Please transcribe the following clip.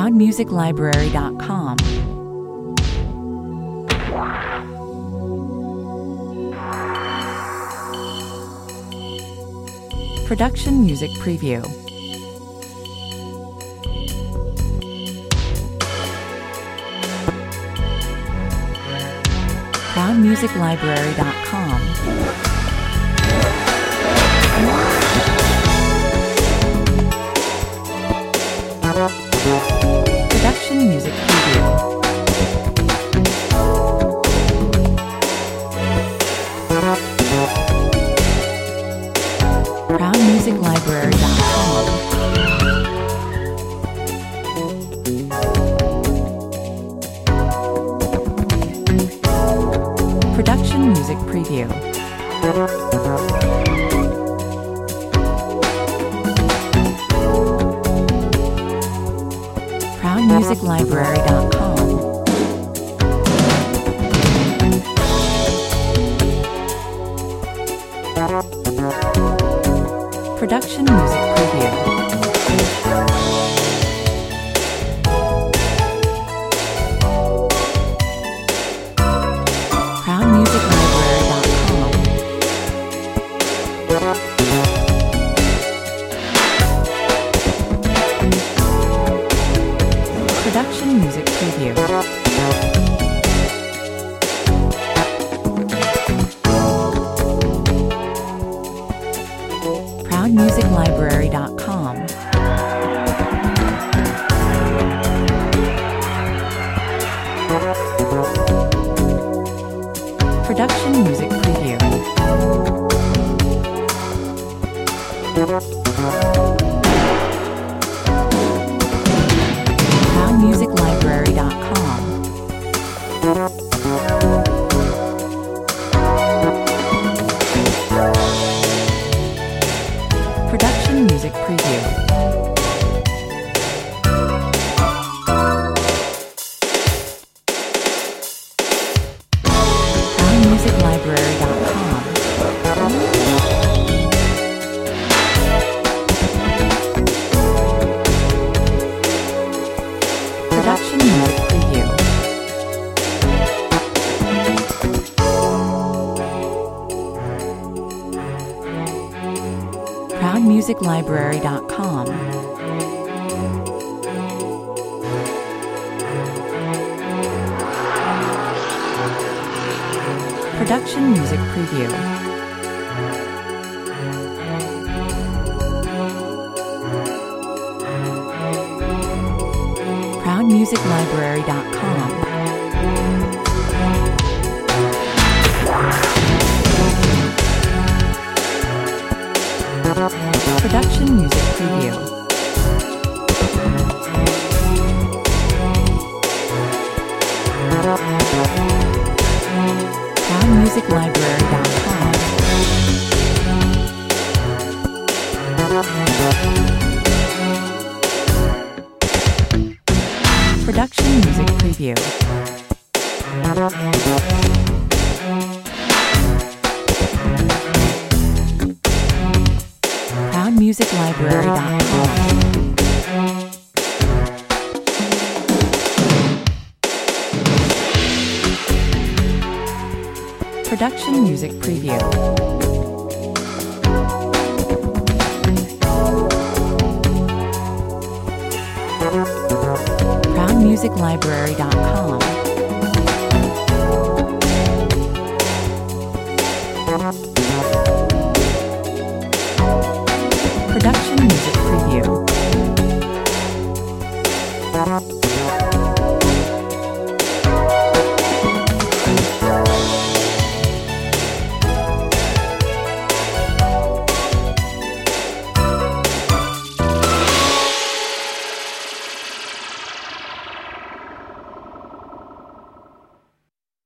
ProudMusicLibrary.com. Production Music Preview. ProudMusicLibrary.com. Production Music Preview. ProudMusicLibrary.com. Production Music Preview. ProudMusicLibrary.com. Production Music Preview. ProudMusicLibrary.com. Production Music Preview. ProudMusicLibrary.com. Production Music Preview. ProudMusicLibrary.com. Production Music Preview. ProudMusicLibrary.com. Production Music Preview. ProudMusicLibrary.com. Production Music Preview. ProudMusicLibrary.com. Production Music Preview. ProudMusicLibrary.com. Production Music Preview. ProudMusicLibrary.com. Production Music Preview. ProudMusicLibrary.com. Production Music Preview.